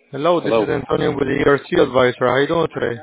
Hello, this is Hello. Antonio with the ERC advisor. How you doing today?